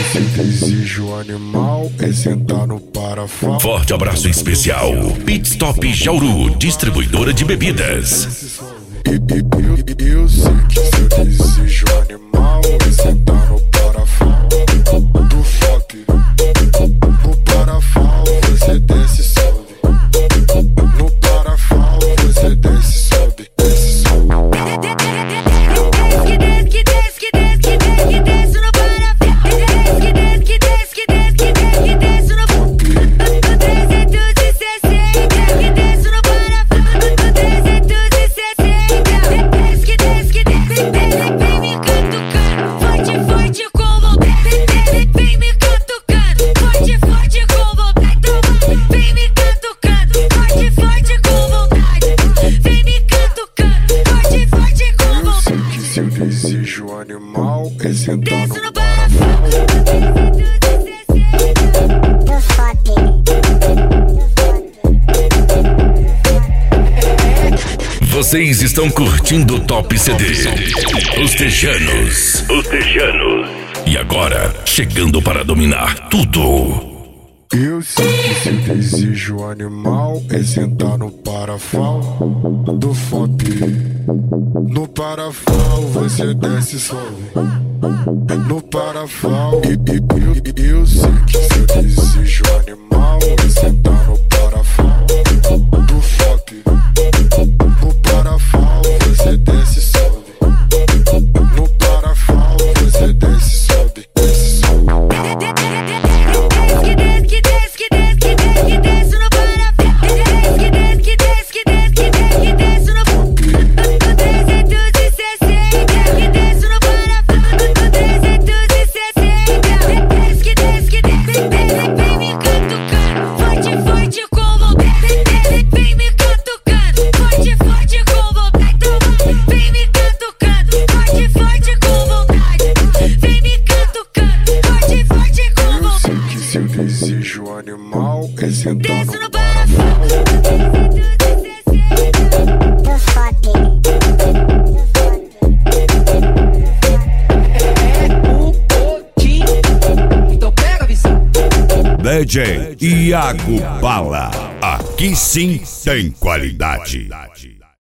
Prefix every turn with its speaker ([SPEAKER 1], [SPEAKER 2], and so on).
[SPEAKER 1] seu desejo animal é sentar no parafal.
[SPEAKER 2] Forte abraço especial. Pit Stop Jauru, distribuidora de bebidas.
[SPEAKER 1] Eu sei que seu desejo animal é sentar no parafal do FOP. No parafal você desce e sobe. No parafal você desce e sobe. Desce e sobe. Seu desejo animal é sentar no parafal
[SPEAKER 3] do FOP.
[SPEAKER 2] Vocês estão curtindo o Top CD. Os Tejanos. E agora, chegando para dominar tudo.
[SPEAKER 1] Eu sei que seu desejo animal é sentar no parafal do FOP. No parafal você desce e sobe. No parafal. Eu sei que seu desejo animal é sentar no parafal do FOP. No parafal você desce e sobe. No parafal você desce e sobe. Desce e sobe. Seu desejo animal é sentar no parafal
[SPEAKER 3] do FOP.
[SPEAKER 4] Então pega a visão.
[SPEAKER 5] DJ Iago Bala. Aqui sim tem qualidade.